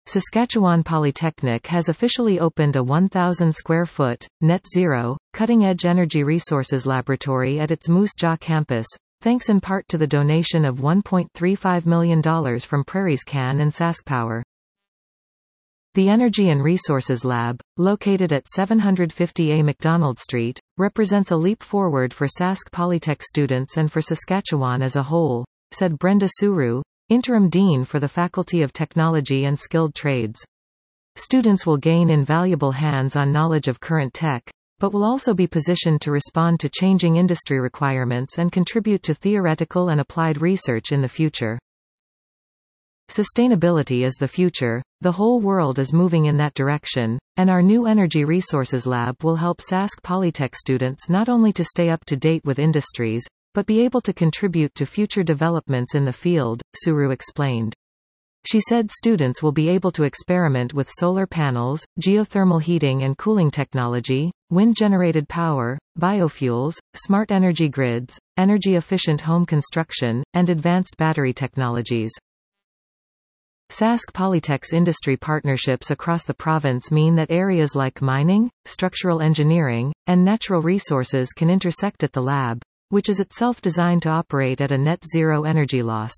Saskatchewan Polytechnic has officially opened a 1,000 square foot, net zero, cutting-edge energy resources laboratory at its Moose Jaw campus, thanks in part to the donation of $1.35 million from PrairiesCan and SaskPower. The Energy and Resources Lab, located at 750A McDonald Street, represents a leap forward for Sask Polytech students and for Saskatchewan as a whole, said Brenda Suru, Interim Dean for the Faculty of Technology and Skilled Trades. Students will gain invaluable hands-on knowledge of current tech, but will also be positioned to respond to changing industry requirements and contribute to theoretical and applied research in the future. Sustainability is the future, the whole world is moving in that direction, and our new Energy Resources Lab will help Sask Polytech students not only to stay up to date with industries, but be able to contribute to future developments in the field, Suru explained. She said students will be able to experiment with solar panels, geothermal heating and cooling technology, wind-generated power, biofuels, smart energy grids, energy-efficient home construction, and advanced battery technologies. Sask Polytech's industry partnerships across the province mean that areas like mining, structural engineering, and natural resources can intersect at the lab, which is itself designed to operate at a net zero energy loss.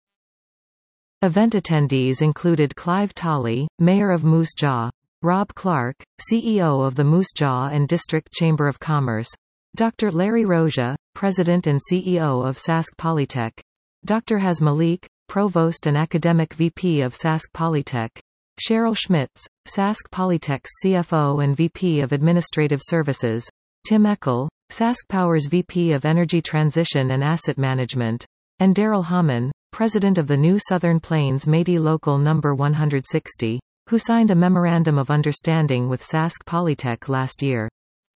Event attendees included Clive Tolley, Mayor of Moose Jaw, Rob Clark, CEO of the Moose Jaw and District Chamber of Commerce, Dr. Larry Roja, President and CEO of Sask Polytech, Dr. Haz Malik, Provost and Academic VP of Sask Polytech, Cheryl Schmitz, Sask Polytech's CFO and VP of Administrative Services, Tim Eckel, SaskPower's VP of Energy Transition and Asset Management, and Daryl Hamann, President of the new Southern Plains Métis Local No. 160, who signed a Memorandum of Understanding with Sask Polytech last year.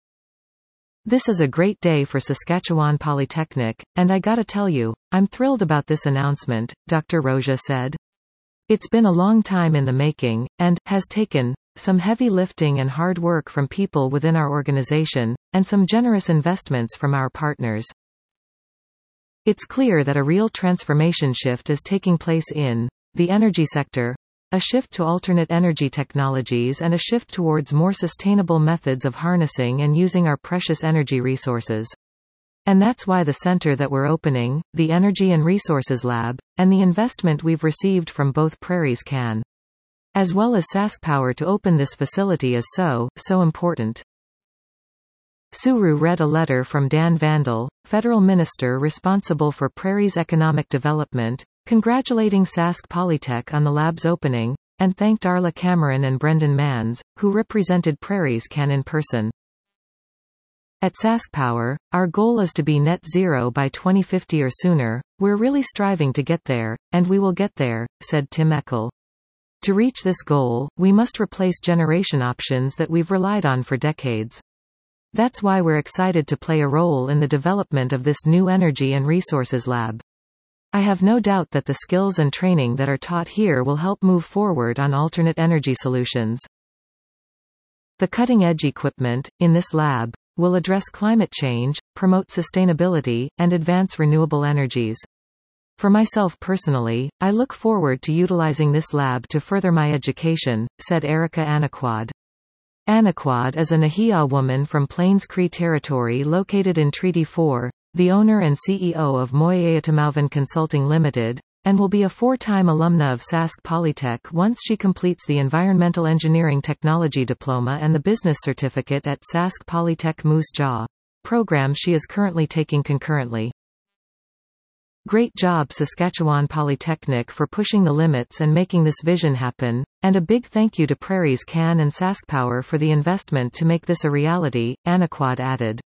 This is a great day for Saskatchewan Polytechnic, and I gotta tell you, I'm thrilled about this announcement, Dr. Roja said. It's been a long time in the making, and has taken some heavy lifting and hard work from people within our organization, and some generous investments from our partners. It's clear that a real transformation shift is taking place in the energy sector, a shift to alternate energy technologies and a shift towards more sustainable methods of harnessing and using our precious energy resources. And that's why the center that we're opening, the Energy and Resources Lab, and the investment we've received from both PrairiesCan, as well as SaskPower to open this facility is so important. Suru read a letter from Dan Vandal, federal minister responsible for Prairie's economic development, congratulating Sask Polytech on the lab's opening, and thanked Darla Cameron and Brendan Manns, who represented PrairiesCan in person. At SaskPower, our goal is to be net zero by 2050 or sooner. We're really striving to get there, and we will get there, said Tim Eckel. To reach this goal, we must replace generation options that we've relied on for decades. That's why we're excited to play a role in the development of this new Energy and Resources Lab. I have no doubt that the skills and training that are taught here will help move forward on alternate energy solutions. The cutting-edge equipment, in this lab, will address climate change, promote sustainability, and advance renewable energies. For myself personally, I look forward to utilizing this lab to further my education, said Erica Anaquad. Anaquad is a Nahia woman from Plains Cree Territory located in Treaty 4, the owner and CEO of Moyayatamauvan Consulting Limited, and will be a four-time alumna of Sask Polytech once she completes the Environmental Engineering Technology Diploma and the Business Certificate at Sask Polytech Moose Jaw, program she is currently taking concurrently. Great job Saskatchewan Polytechnic for pushing the limits and making this vision happen, and a big thank you to PrairiesCan and SaskPower for the investment to make this a reality, Anaquad added.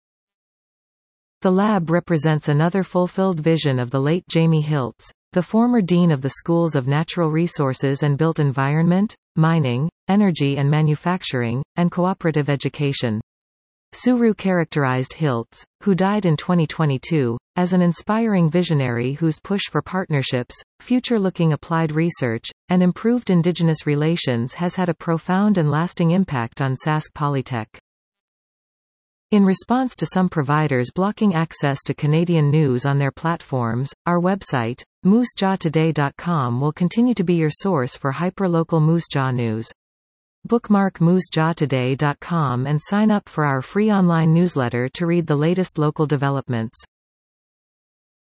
The lab represents another fulfilled vision of the late Jamie Hiltz, the former dean of the Schools of Natural Resources and Built Environment, Mining, Energy and Manufacturing, and Cooperative Education. Suru characterized Hiltz, who died in 2022, as an inspiring visionary whose push for partnerships, future-looking applied research, and improved Indigenous relations has had a profound and lasting impact on Sask Polytech. In response to some providers blocking access to Canadian news on their platforms, our website, moosejawtoday.com, will continue to be your source for hyperlocal Moose Jaw news. Bookmark moosejawtoday.com and sign up for our free online newsletter to read the latest local developments.